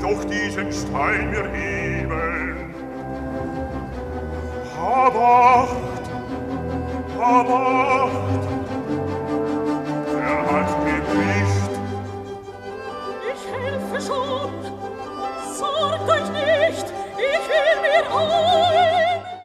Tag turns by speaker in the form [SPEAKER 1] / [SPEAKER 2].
[SPEAKER 1] doch diesen Stein mir heben. Hab Acht, hab Acht, er hat gekriegt.
[SPEAKER 2] Ich helfe schon, sorgt euch nicht, ich will mir auf.